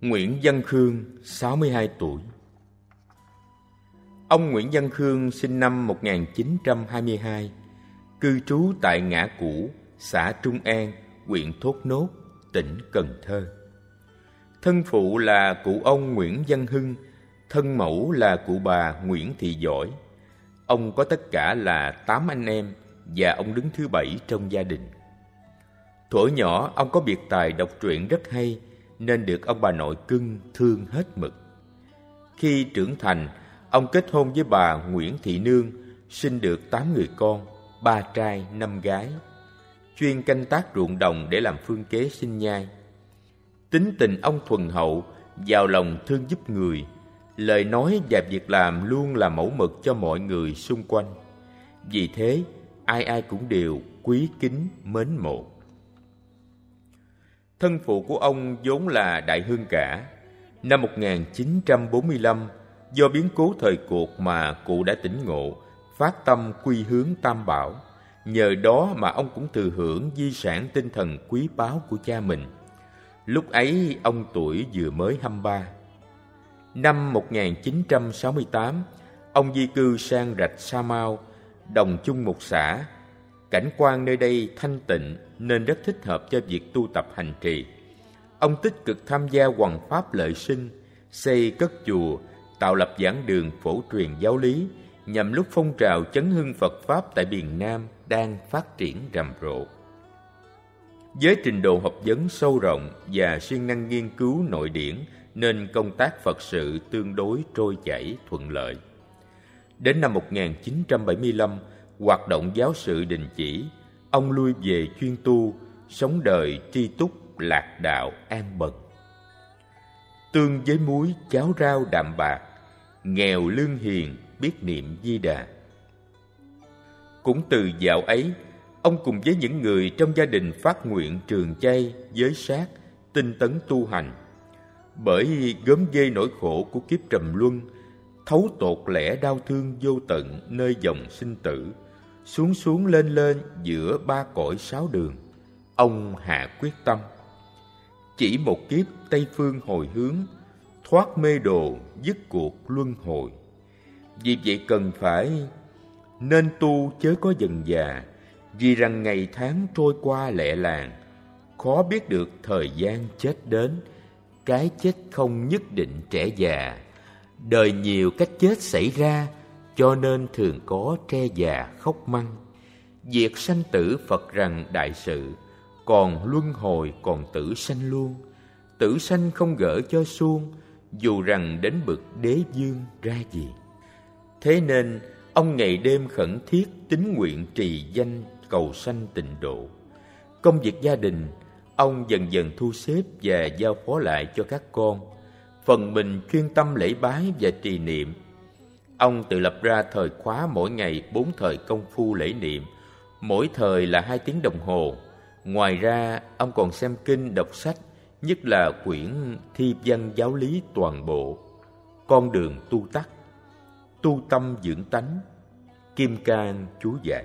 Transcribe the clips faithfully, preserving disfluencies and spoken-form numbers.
Nguyễn Văn Khương, sáu mươi hai tuổi. Ông Nguyễn Văn Khương sinh năm một nghìn chín trăm hai mươi hai, cư trú tại Ngã Cũ, xã Trung An, huyện Thốt Nốt, tỉnh Cần Thơ. Thân phụ là cụ ông Nguyễn Văn Hưng, thân mẫu là cụ bà Nguyễn Thị Giỏi. Ông có tất cả là tám anh em và ông đứng thứ bảy trong gia đình. Thuở nhỏ ông có biệt tài đọc truyện rất hay nên được ông bà nội cưng thương hết mực. Khi trưởng thành, ông kết hôn với bà Nguyễn Thị Nương, sinh được tám người con, ba trai năm gái, chuyên canh tác ruộng đồng để làm phương kế sinh nhai. Tính tình ông thuần hậu, giàu lòng thương giúp người, lời nói và việc làm luôn là mẫu mực cho mọi người xung quanh. Vì thế, ai ai cũng đều quý kính mến mộ. Thân phụ của ông vốn là đại hương cả. Năm một nghìn chín trăm bốn mươi lăm, do biến cố thời cuộc mà cụ đã tỉnh ngộ, phát tâm quy hướng Tam Bảo. Nhờ đó mà ông cũng thừa hưởng di sản tinh thần quý báu của cha mình. Lúc ấy ông tuổi vừa mới hai mươi ba. Năm một nghìn chín trăm sáu mươi tám, ông di cư sang rạch Sa Mau, đồng chung một xã. Cảnh quan nơi đây thanh tịnh nên rất thích hợp cho việc tu tập hành trì. Ông tích cực tham gia hoằng pháp lợi sinh, xây cất chùa, tạo lập giảng đường phổ truyền giáo lý, nhằm lúc phong trào chấn hưng Phật Pháp tại miền Nam đang phát triển rầm rộ. Với trình độ học vấn sâu rộng và siêng năng nghiên cứu nội điển nên công tác Phật sự tương đối trôi chảy thuận lợi. Đến năm một nghìn chín trăm bảy mươi lăm, hoạt động giáo sự đình chỉ, ông lui về chuyên tu, sống đời tri túc, lạc đạo, an bần. Tương với muối, cháo rau đạm bạc, nghèo lương hiền, biết niệm Di Đà. Cũng từ dạo ấy, ông cùng với những người trong gia đình phát nguyện trường chay, giới sát, tinh tấn tu hành. Bởi gớm ghê nỗi khổ của kiếp trầm luân, thấu tột lẽ đau thương vô tận nơi dòng sinh tử, xuống xuống lên lên giữa ba cõi sáu đường, ông hạ quyết tâm. Chỉ một kiếp Tây phương hồi hướng, thoát mê đồ, dứt cuộc luân hồi. Vì vậy cần phải nên tu chớ có dần già, vì rằng ngày tháng trôi qua lẹ làng, khó biết được thời gian chết đến, cái chết không nhất định trẻ già. Đời nhiều cách chết xảy ra, cho nên thường có tre già khóc măng. Diệt sanh tử Phật rằng đại sự, còn luân hồi còn tử sanh luôn. Tử sanh không gỡ cho suông, dù rằng đến bực đế vương ra gì. Thế nên ông ngày đêm khẩn thiết tín nguyện trì danh cầu sanh tịnh độ. Công việc gia đình, ông dần dần thu xếp và giao phó lại cho các con. Phần mình chuyên tâm lễ bái và trì niệm. Ông tự lập ra thời khóa mỗi ngày bốn thời công phu lễ niệm, mỗi thời là hai tiếng đồng hồ. Ngoài ra, ông còn xem kinh, đọc sách, nhất là quyển Thi văn giáo lý toàn bộ, Con đường tu tắc, Tu tâm dưỡng tánh, Kim cang chú giải.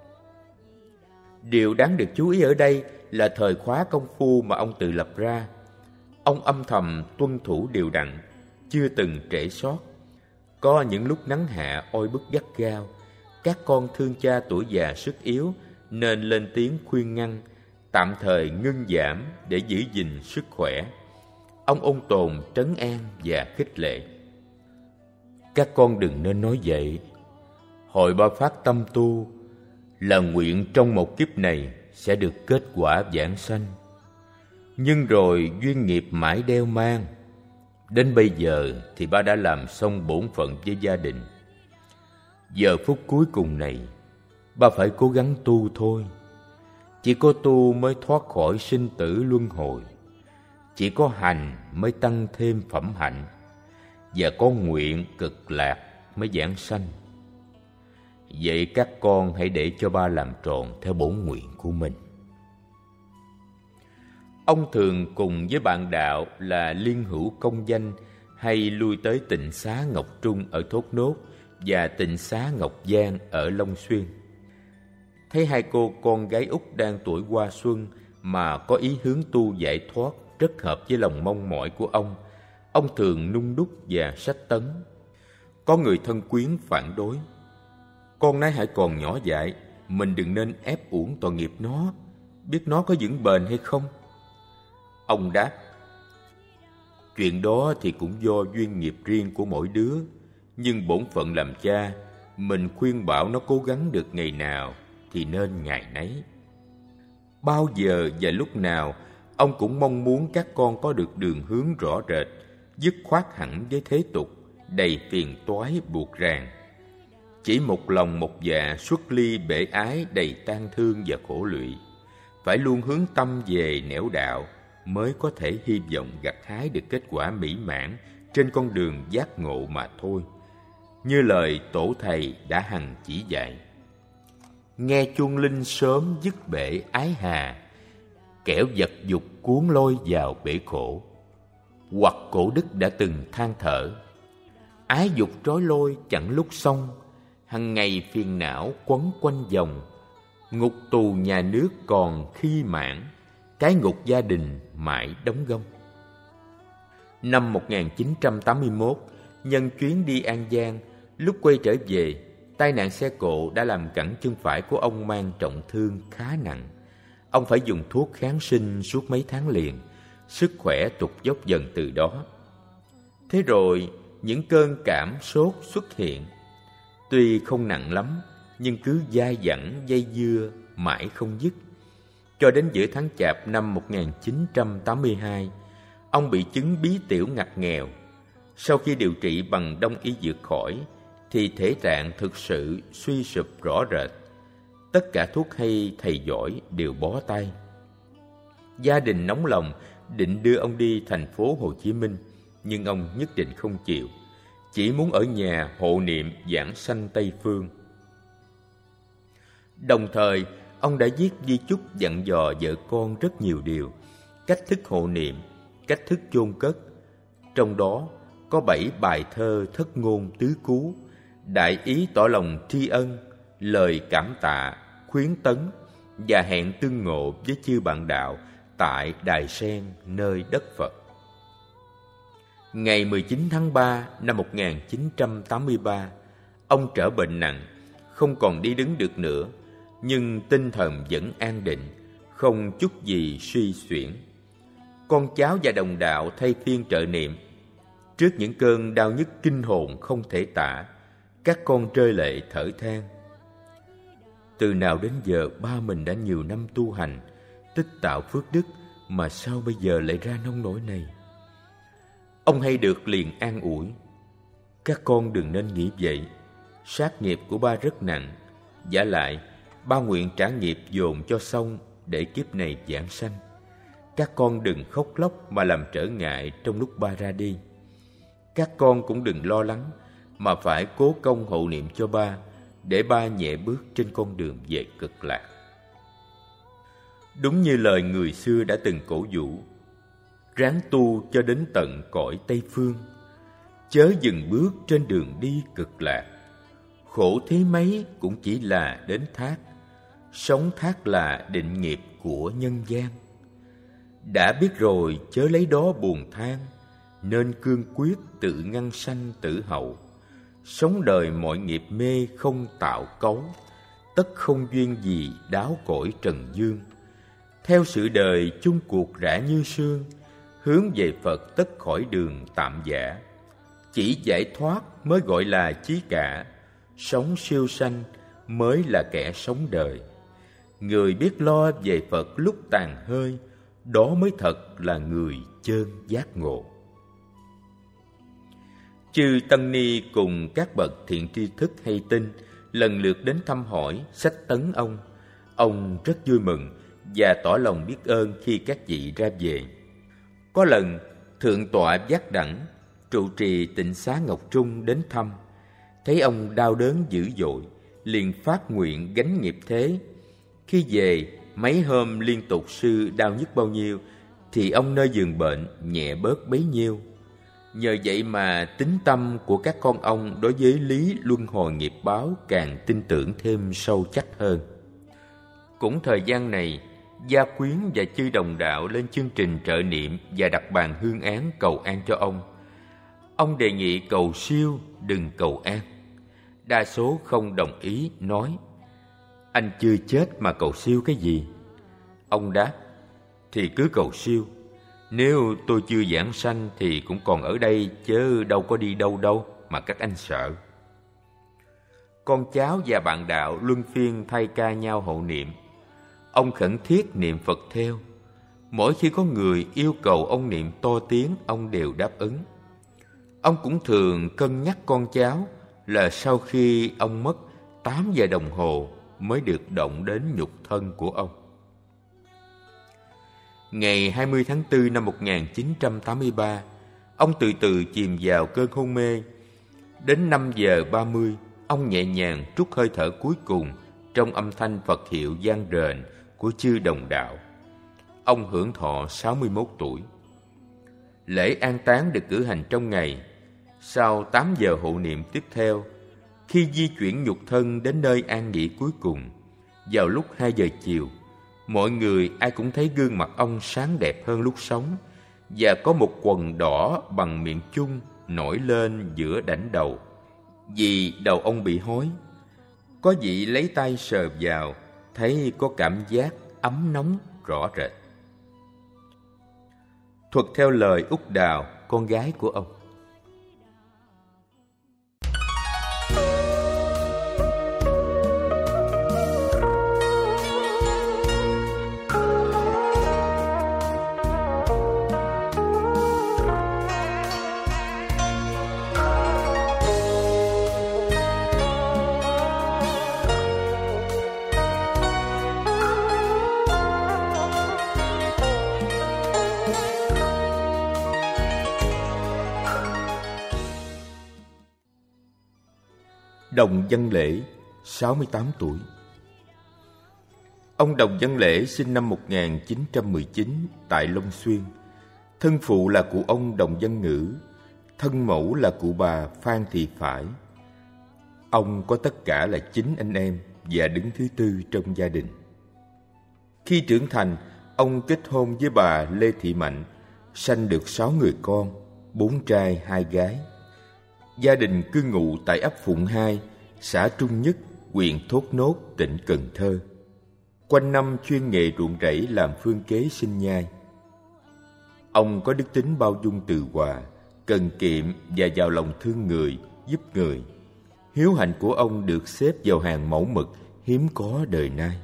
Điều đáng được chú ý ở đây là thời khóa công phu mà ông tự lập ra. Ông âm thầm tuân thủ đều đặn, chưa từng trễ sót. Có những lúc nắng hạ oi bức gắt gao, các con thương cha tuổi già sức yếu nên lên tiếng khuyên ngăn, tạm thời ngưng giảm để giữ gìn sức khỏe. Ông ôn tồn trấn an và khích lệ. Các con đừng nên nói vậy. Hội ba phát tâm tu là nguyện trong một kiếp này sẽ được kết quả vãng sanh. Nhưng rồi duyên nghiệp mãi đeo mang. Đến bây giờ thì ba đã làm xong bổn phận với gia đình. Giờ phút cuối cùng này, ba phải cố gắng tu thôi. Chỉ có tu mới thoát khỏi sinh tử luân hồi. Chỉ có hành mới tăng thêm phẩm hạnh. Và có nguyện cực lạc mới vãng sanh. Vậy các con hãy để cho ba làm tròn theo bổn nguyện của mình. Ông thường cùng với bạn đạo là Liên Hữu Công Danh hay lui tới tịnh xá Ngọc Trung ở Thốt Nốt và tịnh xá Ngọc Giang ở Long Xuyên. Thấy hai cô con gái út đang tuổi hoa xuân mà có ý hướng tu giải thoát rất hợp với lòng mong mỏi của ông. Ông thường nung đúc và sách tấn. Có người thân quyến phản đối: con nái hãy còn nhỏ dại, mình đừng nên ép uổng tội nghiệp nó, biết nó có vững bền hay không. Ông đáp: chuyện đó thì cũng do duyên nghiệp riêng của mỗi đứa, nhưng bổn phận làm cha, mình khuyên bảo nó cố gắng được ngày nào thì nên ngày nấy. Bao giờ và lúc nào ông cũng mong muốn các con có được đường hướng rõ rệt, dứt khoát hẳn với thế tục đầy phiền toái buộc ràng. Chỉ một lòng một dạ xuất ly bể ái đầy tang thương và khổ lụy. Phải luôn hướng tâm về nẻo đạo mới có thể hy vọng gặt hái được kết quả mỹ mãn trên con đường giác ngộ mà thôi. Như lời tổ thầy đã hằng chỉ dạy: nghe chuông linh sớm dứt bể ái hà, kẻo vật dục cuốn lôi vào bể khổ. Hoặc cổ đức đã từng than thở: ái dục trói lôi chẳng lúc xong, hằng ngày phiền não quấn quanh vòng. Ngục tù nhà nước còn khi mãn, cái ngục gia đình mãi đóng gông. Năm một nghìn chín trăm tám mươi mốt, nhân chuyến đi An Giang, lúc quay trở về, tai nạn xe cộ đã làm cẳng chân phải của ông mang trọng thương khá nặng. Ông phải dùng thuốc kháng sinh suốt mấy tháng liền, sức khỏe tụt dốc dần từ đó. Thế rồi, những cơn cảm sốt xuất hiện. Tuy không nặng lắm, nhưng cứ dai dẳng dây dưa mãi không dứt. Cho đến giữa tháng Chạp năm một nghìn chín trăm tám mươi hai, ông bị chứng bí tiểu ngặt nghèo. Sau khi điều trị bằng đông y dược khỏi, thì thể trạng thực sự suy sụp rõ rệt. Tất cả thuốc hay thầy giỏi đều bó tay. Gia đình nóng lòng định đưa ông đi thành phố Hồ Chí Minh, nhưng ông nhất định không chịu, chỉ muốn ở nhà hộ niệm giảng sanh Tây Phương. Đồng thời, ông đã viết di chúc dặn dò vợ con rất nhiều điều: cách thức hộ niệm, cách thức chôn cất. Trong đó có bảy bài thơ thất ngôn tứ cú, đại ý tỏ lòng tri ân, lời cảm tạ, khuyến tấn và hẹn tương ngộ với chư bạn đạo tại Đài Sen nơi đất Phật. Ngày mười chín tháng ba năm một nghìn chín trăm tám mươi ba, ông trở bệnh nặng, không còn đi đứng được nữa, nhưng tinh thần vẫn an định, không chút gì suy xuyển. Con cháu và đồng đạo thay phiên trợ niệm. Trước những cơn đau nhức kinh hồn không thể tả, các con rơi lệ thở than: từ nào đến giờ ba mình đã nhiều năm tu hành, tích tạo phước đức, mà sao bây giờ lại ra nông nỗi này? Ông hay được liền an ủi: các con đừng nên nghĩ vậy, sát nghiệp của ba rất nặng, vả lại ba nguyện trả nghiệp dồn cho xong để kiếp này giảng sanh. Các con đừng khóc lóc mà làm trở ngại trong lúc ba ra đi. Các con cũng đừng lo lắng, mà phải cố công hộ niệm cho ba, để ba nhẹ bước trên con đường về cực lạc. Đúng như lời người xưa đã từng cổ vũ: ráng tu cho đến tận cõi Tây Phương, chớ dừng bước trên đường đi cực lạc. Khổ thế mấy cũng chỉ là đến thác, sống thác là định nghiệp của nhân gian. Đã biết rồi chớ lấy đó buồn than, nên cương quyết tự ngăn sanh tử hậu. Sống đời mọi nghiệp mê không tạo cấu, tất không duyên gì đáo cõi trần dương. Theo sự đời chung cuộc rã như sương, hướng về Phật tất khỏi đường tạm giả. Chỉ giải thoát mới gọi là chí cả, sống siêu sanh mới là kẻ sống đời. Người biết lo về Phật lúc tàn hơi, đó mới thật là người chơn giác ngộ. Chư tăng ni cùng các bậc thiện tri thức hay tin lần lượt đến thăm hỏi, sách tấn ông. Ông rất vui mừng và tỏ lòng biết ơn khi các vị ra về. Có lần Thượng tọa Giác Đẳng trụ trì Tịnh Xá Ngọc Trung đến thăm, thấy ông đau đớn dữ dội, liền phát nguyện gánh nghiệp thế. Khi về, mấy hôm liên tục sư đau nhức bao nhiêu, thì ông nơi giường bệnh nhẹ bớt bấy nhiêu. Nhờ vậy mà tín tâm của các con ông đối với lý luân hồi nghiệp báo càng tin tưởng thêm sâu chắc hơn. Cũng thời gian này, gia quyến và chư đồng đạo lên chương trình trợ niệm và đặt bàn hương án cầu an cho ông. Ông đề nghị cầu siêu, đừng cầu an. Đa số không đồng ý, nói: anh chưa chết mà cầu siêu cái gì? Ông đáp: thì cứ cầu siêu. Nếu tôi chưa giảng sanh thì cũng còn ở đây, chứ đâu có đi đâu đâu mà các anh sợ. Con cháu và bạn đạo luân phiên thay ca nhau hộ niệm. Ông khẩn thiết niệm Phật theo. Mỗi khi có người yêu cầu ông niệm to tiếng, ông đều đáp ứng. Ông cũng thường cân nhắc con cháu là sau khi ông mất tám giờ đồng hồ mới được động đến nhục thân của ông. Ngày hai mươi tháng tư năm một nghìn chín trăm tám mươi ba, ông từ từ chìm vào cơn hôn mê. Đến năm giờ ba mươi, ông nhẹ nhàng trút hơi thở cuối cùng trong âm thanh Phật hiệu vang rền của chư đồng đạo. Ông hưởng thọ sáu mươi mốt tuổi. Lễ an táng được cử hành trong ngày. Sau tám giờ hộ niệm tiếp theo, khi di chuyển nhục thân đến nơi an nghỉ cuối cùng, vào lúc hai giờ chiều, mọi người ai cũng thấy gương mặt ông sáng đẹp hơn lúc sống, và có một quầng đỏ bằng miệng chung nổi lên giữa đảnh đầu, vì đầu ông bị hói. Có vị lấy tay sờ vào, thấy có cảm giác ấm nóng rõ rệt. Thuật theo lời Úc Đào, con gái của ông. Đồng Văn Lễ, sáu mươi tám tuổi. Ông Đồng Văn Lễ sinh năm một nghìn chín trăm mười chín tại Long Xuyên. Thân phụ là cụ ông Đồng Văn Ngữ, thân mẫu là cụ bà Phan Thị Phải. Ông có tất cả là chín anh em và đứng thứ tư trong gia đình. Khi trưởng thành, ông kết hôn với bà Lê Thị Mạnh, sanh được sáu người con, bốn trai hai gái. Gia đình cư ngụ tại ấp Phụng Hai, xã Trung Nhất, huyện Thốt Nốt, tỉnh Cần Thơ. Quanh năm chuyên nghề ruộng rẫy làm phương kế sinh nhai. Ông có đức tính bao dung từ hòa, cần kiệm và giàu lòng thương người, giúp người. Hiếu hạnh của ông được xếp vào hàng mẫu mực hiếm có đời nay.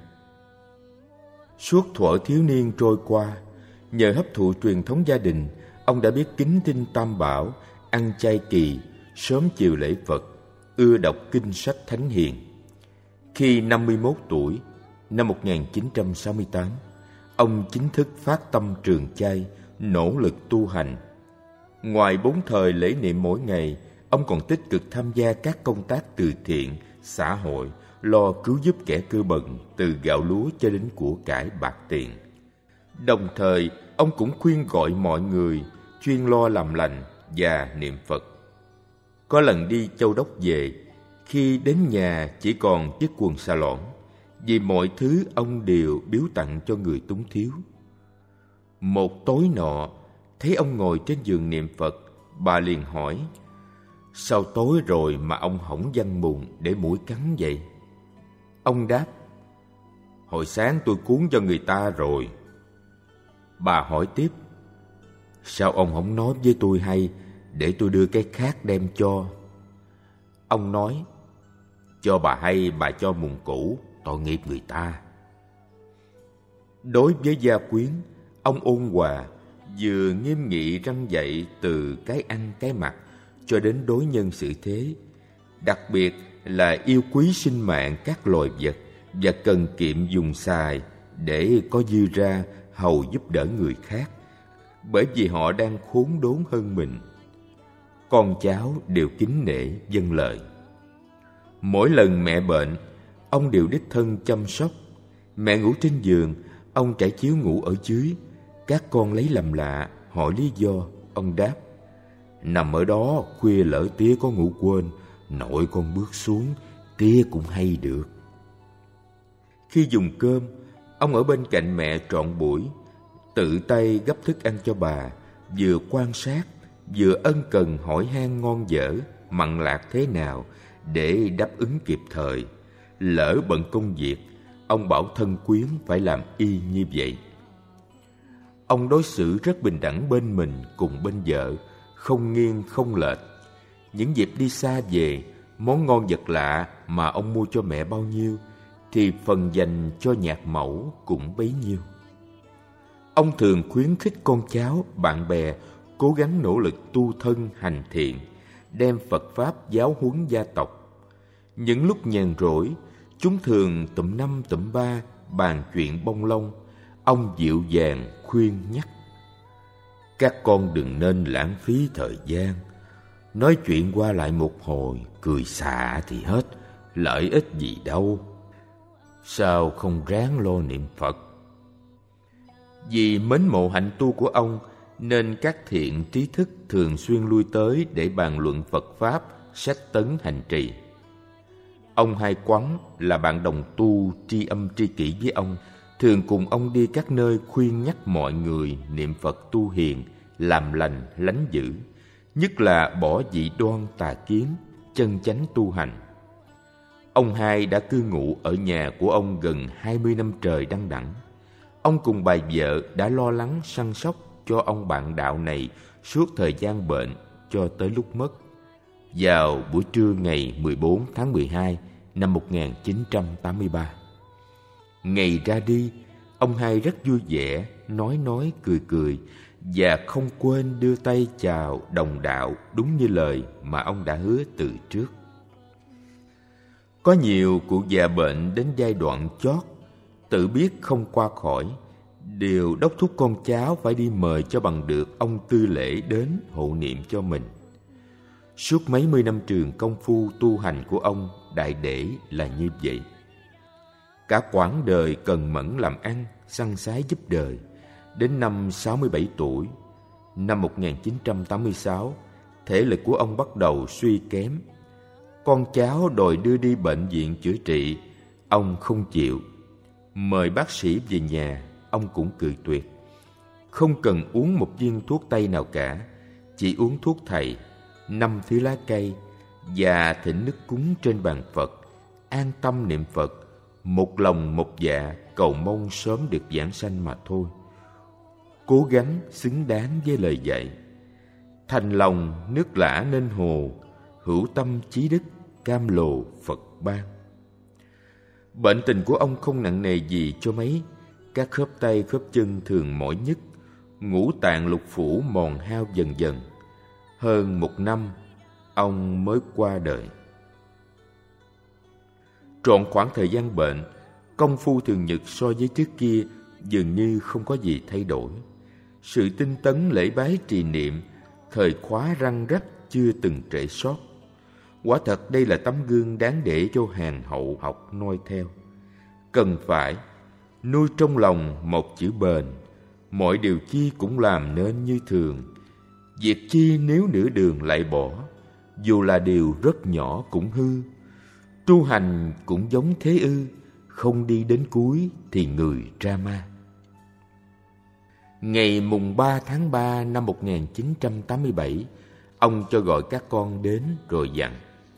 Suốt thuở thiếu niên trôi qua, nhờ hấp thụ truyền thống gia đình, ông đã biết kính tinh Tam Bảo, ăn chay kỳ, sớm chiều lễ Phật, ưa đọc kinh sách thánh hiền. Khi năm mươi mốt tuổi, năm một nghìn chín trăm sáu mươi tám, ông chính thức phát tâm trường chay, nỗ lực tu hành. Ngoài bốn thời lễ niệm mỗi ngày, ông còn tích cực tham gia các công tác từ thiện, xã hội, lo cứu giúp kẻ cơ bần từ gạo lúa cho đến của cải bạc tiền. Đồng thời, ông cũng khuyên gọi mọi người chuyên lo làm lành và niệm Phật. Có lần đi Châu Đốc về, khi đến nhà chỉ còn chiếc quần xà lỏn, vì mọi thứ ông đều biếu tặng cho người túng thiếu. Một tối nọ, thấy ông ngồi trên giường niệm Phật, bà liền hỏi: sao tối rồi mà ông hổng văn mùng để muỗi cắn vậy? Ông đáp: hồi sáng tôi cuốn cho người ta rồi. Bà hỏi tiếp: sao ông không nói với tôi hay, để tôi đưa cái khác đem cho? Ông nói: cho bà hay bà cho mùng cũ, tội nghiệp người ta. Đối với gia quyến, ông ôn hòa, vừa nghiêm nghị răn dạy từ cái ăn cái mặc cho đến đối nhân xử thế, đặc biệt là yêu quý sinh mạng các loài vật và cần kiệm dùng xài để có dư ra hầu giúp đỡ người khác, bởi vì họ đang khốn đốn hơn mình. Con cháu đều kính nể vâng lời. Mỗi lần mẹ bệnh, ông đều đích thân chăm sóc. Mẹ ngủ trên giường, ông trải chiếu ngủ ở dưới. Các con lấy làm lạ, hỏi lý do. Ông đáp: nằm ở đó khuya lỡ tía có ngủ quên, nội con bước xuống, tía cũng hay được. Khi dùng cơm, Ông ở bên cạnh mẹ trọn buổi, tự tay gấp thức ăn cho bà, vừa quan sát, vừa ân cần hỏi han ngon dở, mặn lạc thế nào để đáp ứng kịp thời. Lỡ bận công việc, ông bảo thân quyến phải làm y như vậy. Ông đối xử rất bình đẳng bên mình cùng bên vợ, không nghiêng không lệch. Những dịp đi xa về, món ngon vật lạ mà ông mua cho mẹ bao nhiêu thì phần dành cho nhạc mẫu cũng bấy nhiêu. Ông thường khuyến khích con cháu, bạn bè cố gắng nỗ lực tu thân hành thiện, đem Phật Pháp giáo huấn gia tộc. Những lúc nhàn rỗi, chúng thường tụm năm tụm ba bàn chuyện bông lông. Ông dịu dàng khuyên nhắc: các con đừng nên lãng phí thời gian, nói chuyện qua lại một hồi, cười xả thì hết, lợi ích gì đâu. Sao không ráng lo niệm Phật? Vì mến mộ hạnh tu của ông, nên các thiện trí thức thường xuyên lui tới để bàn luận Phật Pháp, sách tấn hành trì. Ông Hai Quắn là bạn đồng tu tri âm tri kỷ với ông, thường cùng ông đi các nơi khuyên nhắc mọi người niệm Phật tu hiền, làm lành, lánh dữ, nhất là bỏ dị đoan tà kiến, chân chánh tu hành. Ông Hai đã cư ngụ ở nhà của ông gần hai mươi năm trời đăng đẵng. Ông cùng bà vợ đã lo lắng săn sóc cho ông bạn đạo này suốt thời gian bệnh cho tới lúc mất. Vào buổi trưa ngày mười bốn tháng mười hai năm một nghìn chín trăm tám mươi ba. Ngày ra đi, ông Hai rất vui vẻ, nói nói cười cười và không quên đưa tay chào đồng đạo đúng như lời mà ông đã hứa từ trước. Có nhiều cụ già bệnh đến giai đoạn chót, tự biết không qua khỏi, đều đốc thúc con cháu phải đi mời cho bằng được ông Tư Lễ đến hộ niệm cho mình. Suốt mấy mươi năm trường công phu tu hành của ông đại để là như vậy. Cả quãng đời cần mẫn làm ăn, săn sái giúp đời, đến năm sáu mươi bảy tuổi, năm một nghìn chín trăm tám mươi sáu, thể lực của ông bắt đầu suy kém. Con cháu đòi đưa đi bệnh viện chữa trị, ông không chịu. Mời bác sĩ về nhà, ông cũng cự tuyệt. Không cần uống một viên thuốc tây nào cả, chỉ uống thuốc thầy, năm thứ lá cây và thỉnh nước cúng trên bàn Phật, an tâm niệm Phật, một lòng một dạ cầu mong sớm được vãng sanh mà thôi. Cố gắng xứng đáng với lời dạy: thành lòng nước lã nên hồ, hữu tâm chí đức cam lồ Phật ban. Bệnh tình của ông không nặng nề gì cho mấy. Các khớp tay khớp chân thường mỏi nhức, ngũ tạng lục phủ mòn hao dần dần. Hơn một năm ông mới qua đời. Trọn khoảng thời gian bệnh, công phu thường nhật so với trước kia dường như không có gì thay đổi. Sự tinh tấn lễ bái trì niệm, thời khóa răng rắc chưa từng trễ sót. Quả thật đây là tấm gương đáng để cho hàng hậu học noi theo. Cần phải nuôi trong lòng một chữ bền, mọi điều chi cũng làm nên như thường. Việc chi nếu nửa đường lại bỏ, dù là điều rất nhỏ cũng hư. Tu hành cũng giống thế ư, không đi đến cuối thì người ra ma. Ngày mùng ba tháng ba năm một nghìn chín trăm tám mươi bảy, ông cho gọi các con đến rồi dặn: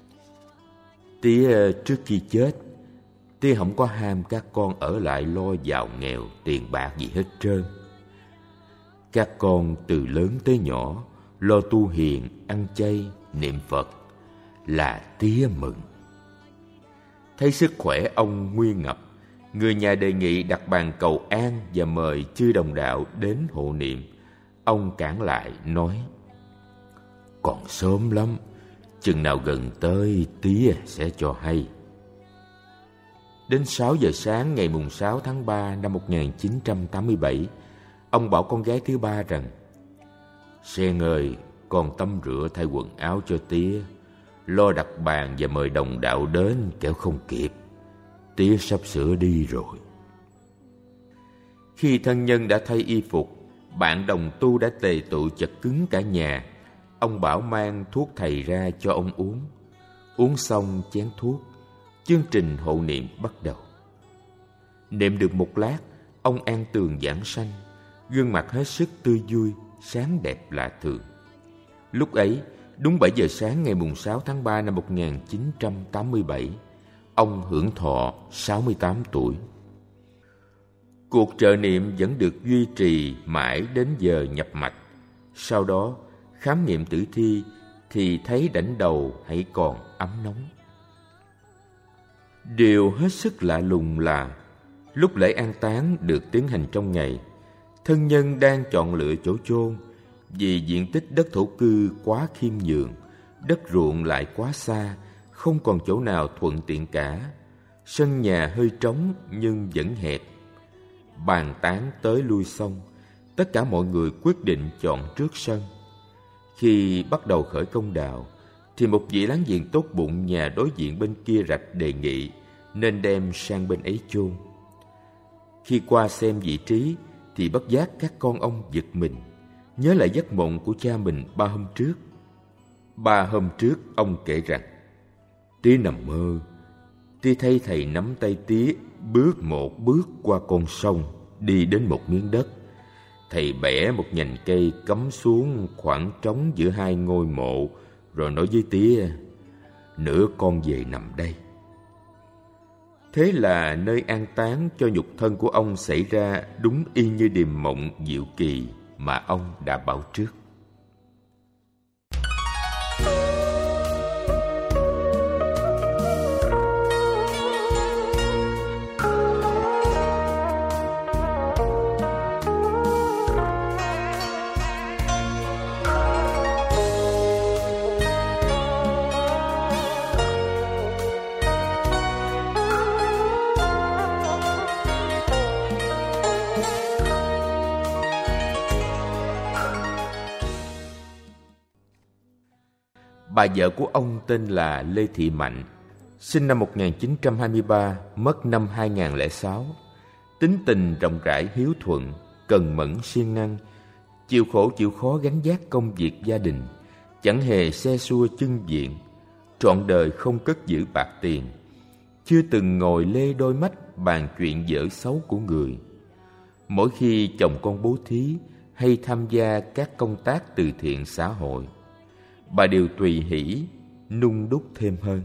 Tía trước khi chết, tía không có ham các con ở lại lo giàu nghèo tiền bạc gì hết trơn. Các con từ lớn tới nhỏ lo tu hiền, ăn chay, niệm Phật là tía mừng. Thấy sức khỏe ông nguy ngập, người nhà đề nghị đặt bàn cầu an và mời chư đồng đạo đến hộ niệm. Ông cản lại nói: còn sớm lắm, chừng nào gần tới tía sẽ cho hay. Đến sáu giờ sáng ngày mùng sáu tháng ba năm một nghìn chín trăm tám mươi bảy, ông bảo con gái thứ ba rằng: Sen ơi, con tắm rửa thay quần áo cho tía, lo đặt bàn và mời đồng đạo đến kẻo không kịp. Tía sắp sửa đi rồi. Khi thân nhân đã thay y phục, bạn đồng tu đã tề tụ chật cứng cả nhà. Ông bảo mang thuốc thầy ra cho ông uống. Uống xong chén thuốc, chương trình hộ niệm bắt đầu. Niệm được một lát, ông an tường giảng sanh, gương mặt hết sức tươi vui, sáng đẹp lạ thường. Lúc ấy, đúng bảy giờ sáng ngày mùng sáu tháng ba năm một nghìn chín trăm tám mươi bảy, ông hưởng thọ sáu mươi tám tuổi. Cuộc trợ niệm vẫn được duy trì mãi đến giờ nhập mạch. Sau đó, khám nghiệm tử thi thì thấy đảnh đầu hãy còn ấm nóng. Điều hết sức lạ lùng là lúc lễ an táng được tiến hành trong ngày, thân nhân đang chọn lựa chỗ chôn vì diện tích đất thổ cư quá khiêm nhường, đất ruộng lại quá xa, không còn chỗ nào thuận tiện cả. Sân nhà hơi trống nhưng vẫn hẹp. Bàn tán tới lui xong, tất cả mọi người quyết định chọn trước sân. Khi bắt đầu khởi công đào, thì một vị láng giềng tốt bụng nhà đối diện bên kia rạch đề nghị nên đem sang bên ấy chôn. Khi qua xem vị trí thì bất giác các con ông giật mình, nhớ lại giấc mộng của cha mình ba hôm trước. Ba hôm trước ông kể rằng Tía nằm mơ, Tía thấy thầy nắm tay Tía bước một bước qua con sông, đi đến một miếng đất. Thầy bẻ một nhành cây cắm xuống khoảng trống giữa hai ngôi mộ, rồi nói với Tía: "Nữa con về nằm đây." Thế là nơi an táng cho nhục thân của ông xảy ra đúng y như điềm mộng diệu kỳ mà ông đã bảo trước. Bà vợ của ông tên là Lê Thị Mạnh, sinh năm một nghìn chín trăm hai mươi ba, mất năm hai nghìn không trăm lẻ sáu. Tính tình rộng rãi hiếu thuận, cần mẫn siêng năng, chịu khổ chịu khó gánh vác công việc gia đình, chẳng hề xe xua chân diện, trọn đời không cất giữ bạc tiền, chưa từng ngồi lê đôi mắt bàn chuyện dở xấu của người. Mỗi khi chồng con bố thí hay tham gia các công tác từ thiện xã hội, bà đều tùy hỷ, nung đúc thêm hơn.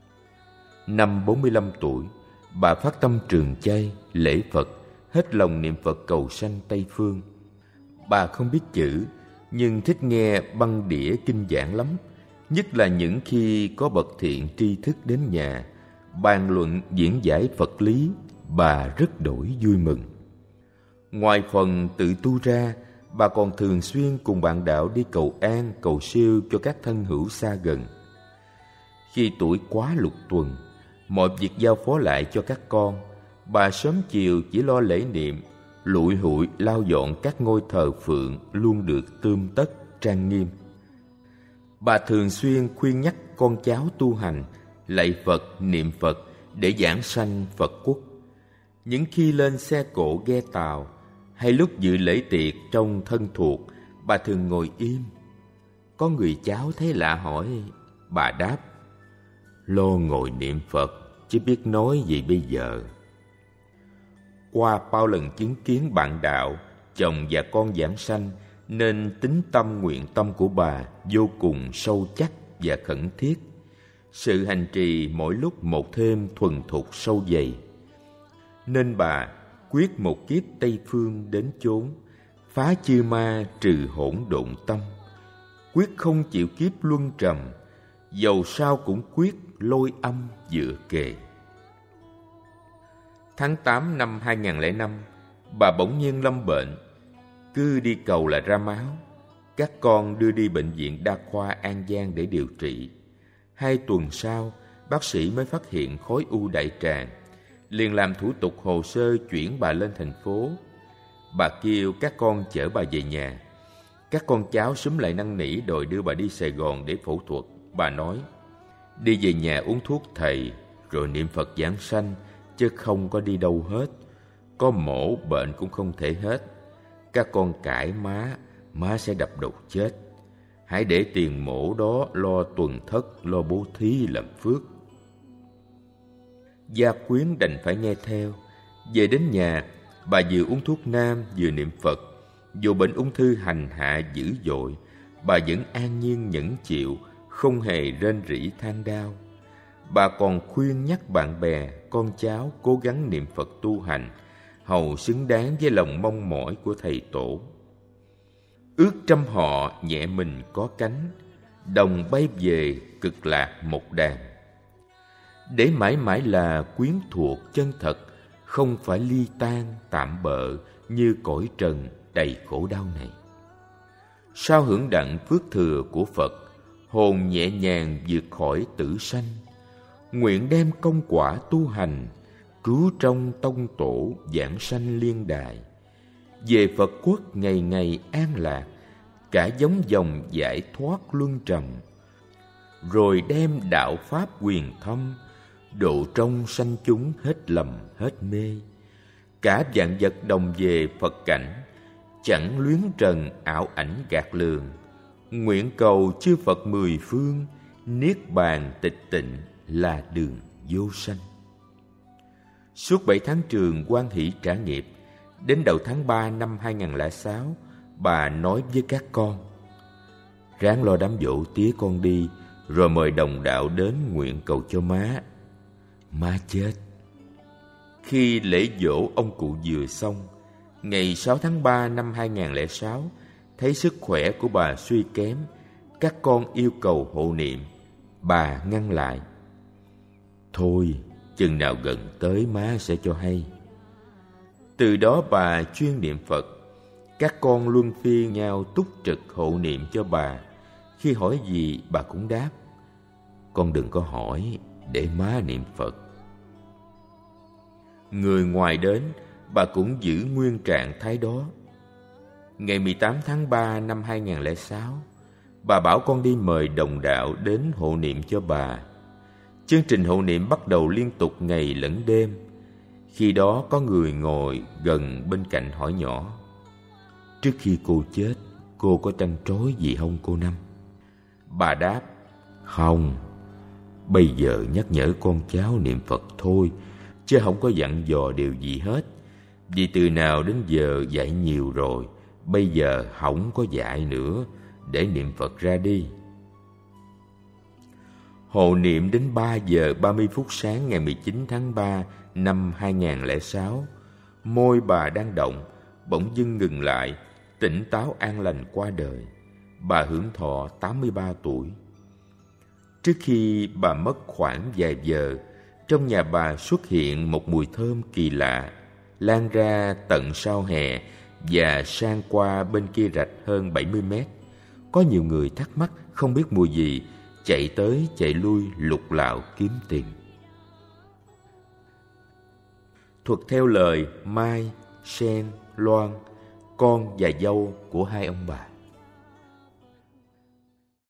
Năm bốn mươi lăm tuổi, bà phát tâm trường chay, lễ Phật, hết lòng niệm Phật cầu sanh Tây Phương. Bà không biết chữ, nhưng thích nghe băng đĩa kinh giảng lắm, nhất là những khi có bậc thiện tri thức đến nhà, bàn luận diễn giải Phật lý, bà rất đổi vui mừng. Ngoài phần tự tu ra, bà còn thường xuyên cùng bạn đạo đi cầu an, cầu siêu cho các thân hữu xa gần. Khi tuổi quá lục tuần, mọi việc giao phó lại cho các con, bà sớm chiều chỉ lo lễ niệm, lụi hụi lau dọn các ngôi thờ phượng luôn được tươm tất, trang nghiêm. Bà thường xuyên khuyên nhắc con cháu tu hành, lạy Phật, niệm Phật để giảng sanh Phật quốc. Những khi lên xe cộ ghe tàu, hay lúc dự lễ tiệc trong thân thuộc, bà thường ngồi im. Có người cháu thấy lạ hỏi, bà đáp: "Lo ngồi niệm Phật, chứ biết nói gì bây giờ." Qua bao lần chứng kiến bạn đạo, chồng và con giảng sanh, nên tính tâm nguyện tâm của bà vô cùng sâu chắc và khẩn thiết. Sự hành trì mỗi lúc một thêm thuần thục sâu dày, nên bà quyết một kiếp Tây Phương đến chốn, phá chư ma trừ hỗn độn tâm, quyết không chịu kiếp luân trầm, dầu sao cũng quyết lôi âm dựa kề. Tháng tám năm hai nghìn không trăm lẻ năm, bà bỗng nhiên lâm bệnh, cứ đi cầu là ra máu. Các con đưa đi bệnh viện đa khoa An Giang để điều trị. Hai tuần sau, bác sĩ mới phát hiện khối u đại tràng, liền làm thủ tục hồ sơ chuyển bà lên thành phố. Bà kêu các con chở bà về nhà. Các con cháu xúm lại năn nỉ đòi đưa bà đi Sài Gòn để phẫu thuật. Bà nói: "Đi về nhà uống thuốc thầy, rồi niệm Phật giảng sanh, chứ không có đi đâu hết. Có mổ bệnh cũng không thể hết. Các con cãi má, má sẽ đập đầu chết. Hãy để tiền mổ đó lo tuần thất, lo bố thí làm phước." Gia quyến đành phải nghe theo. Về đến nhà, Bà vừa uống thuốc nam vừa niệm Phật. Dù bệnh ung thư hành hạ dữ dội, bà vẫn an nhiên nhẫn chịu, không hề rên rỉ than đau. Bà còn khuyên nhắc bạn bè, con cháu cố gắng niệm Phật tu hành, hầu xứng đáng với lòng mong mỏi của thầy tổ. Ước trăm họ nhẹ mình có cánh, đồng bay về cực lạc một đàn. Để mãi mãi là quyến thuộc chân thật, không phải ly tan tạm bợ như cõi trần đầy khổ đau này. Sau hưởng đặng phước thừa của Phật, hồn nhẹ nhàng vượt khỏi tử sanh, nguyện đem công quả tu hành, cứu trong tông tổ giảng sanh liên đài. Về Phật quốc ngày ngày an lạc, cả giống dòng giải thoát luân trầm. Rồi đem đạo pháp quyền thâm, độ trong sanh chúng hết lầm hết mê. Cả vạn vật đồng về Phật cảnh, chẳng luyến trần ảo ảnh gạt lường. Nguyện cầu chư Phật mười phương, niết bàn tịch tịnh là đường vô sanh. Suốt bảy tháng trường hoan hỷ trả nghiệp, đến đầu tháng ba năm hai nghìn lẻ sáu, bà nói với các con: ráng lo đám dỗ tía con đi, rồi mời đồng đạo đến nguyện cầu cho má. Má chết. Khi lễ dỗ ông cụ vừa xong, ngày sáu tháng ba năm hai nghìn lẻ sáu, thấy sức khỏe của bà suy kém, các con yêu cầu hộ niệm. Bà ngăn lại: thôi, chừng nào gần tới má sẽ cho hay. Từ đó bà chuyên niệm Phật. Các con luân phiên nhau túc trực hộ niệm cho bà. Khi hỏi gì bà cũng đáp: con đừng có hỏi, để má niệm Phật. Người ngoài đến, bà cũng giữ nguyên trạng thái đó. Ngày mười tám tháng ba năm hai nghìn lẻ sáu, bà bảo con đi mời đồng đạo đến hộ niệm cho bà. Chương trình hộ niệm bắt đầu liên tục ngày lẫn đêm. Khi đó có người ngồi gần bên cạnh hỏi nhỏ: trước khi cô chết, cô có trăn trối gì không cô Năm? Bà đáp: không, bây giờ nhắc nhở con cháu niệm Phật thôi, chứ không có dặn dò điều gì hết. Vì từ nào đến giờ dạy nhiều rồi, bây giờ không có dạy nữa, để niệm Phật ra đi. Hộ niệm đến ba giờ ba mươi phút sáng ngày mười chín tháng ba năm hai nghìn lẻ sáu, môi bà đang động, bỗng dưng ngừng lại, tỉnh táo an lành qua đời. Bà hưởng thọ tám mươi ba tuổi. Trước khi bà mất khoảng vài giờ, trong nhà bà xuất hiện một mùi thơm kỳ lạ, lan ra tận sau hè và sang qua bên kia rạch hơn bảy mươi mét. Có nhiều người thắc mắc không biết mùi gì, chạy tới chạy lui lục lạo kiếm tìm. Thuật theo lời Mai, Sen, Loan, con và dâu của hai ông bà.